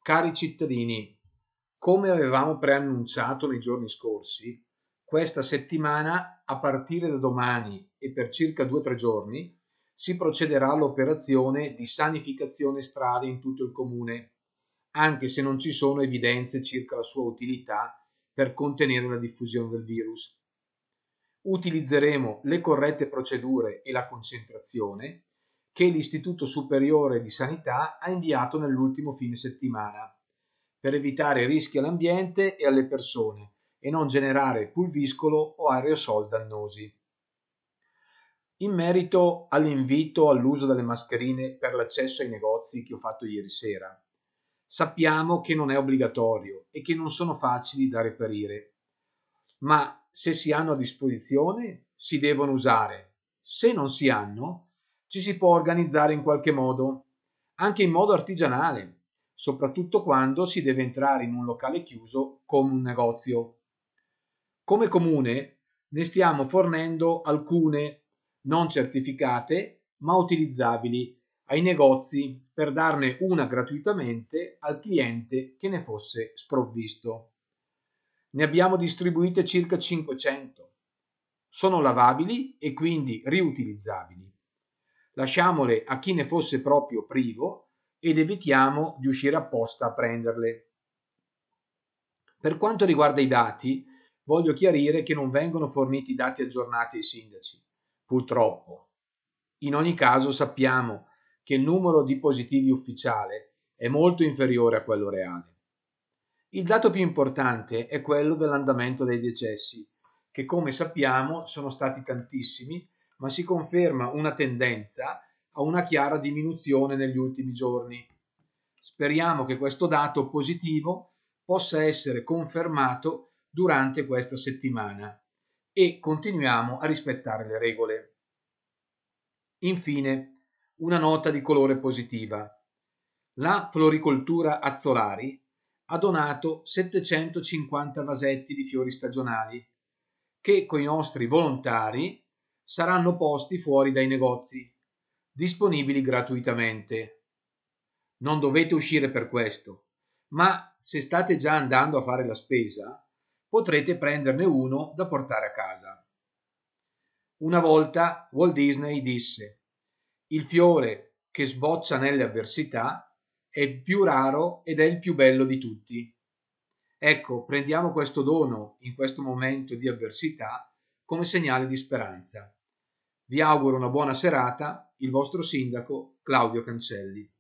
Cari cittadini, come avevamo preannunciato nei giorni scorsi, questa settimana, a partire da domani e per circa 2 o 3 giorni, si procederà all'operazione di sanificazione strade in tutto il comune, anche se non ci sono evidenze circa la sua utilità per contenere la diffusione del virus. Utilizzeremo le corrette procedure e la concentrazione che l'Istituto Superiore di Sanità ha inviato nell'ultimo fine settimana, per evitare rischi all'ambiente e alle persone e non generare pulviscolo o aerosol dannosi. In merito all'invito all'uso delle mascherine per l'accesso ai negozi che ho fatto ieri sera, sappiamo che non è obbligatorio e che non sono facili da reperire, ma se si hanno a disposizione si devono usare. Se non si hanno, ci si può organizzare in qualche modo, anche in modo artigianale, soprattutto quando si deve entrare in un locale chiuso come un negozio. Come comune ne stiamo fornendo alcune non certificate ma utilizzabili ai negozi per darne una gratuitamente al cliente che ne fosse sprovvisto. Ne abbiamo distribuite circa 500. Sono lavabili e quindi riutilizzabili. Lasciamole a chi ne fosse proprio privo ed evitiamo di uscire apposta a prenderle. Per quanto riguarda i dati, voglio chiarire che non vengono forniti dati aggiornati ai sindaci, purtroppo. In ogni caso sappiamo che il numero di positivi ufficiale è molto inferiore a quello reale. Il dato più importante è quello dell'andamento dei decessi, che come sappiamo sono stati tantissimi, ma si conferma una tendenza a una chiara diminuzione negli ultimi giorni. Speriamo che questo dato positivo possa essere confermato durante questa settimana e continuiamo a rispettare le regole. Infine, una nota di colore positiva. La Floricoltura Azzolari ha donato 750 vasetti di fiori stagionali che con i nostri volontari saranno posti fuori dai negozi, disponibili gratuitamente. Non dovete uscire per questo, ma se state già andando a fare la spesa, potrete prenderne uno da portare a casa. Una volta Walt Disney disse: "Il fiore che sboccia nelle avversità è il più raro ed è il più bello di tutti". Ecco, prendiamo questo dono in questo momento di avversità come segnale di speranza. Vi auguro una buona serata, il vostro sindaco Claudio Cancelli.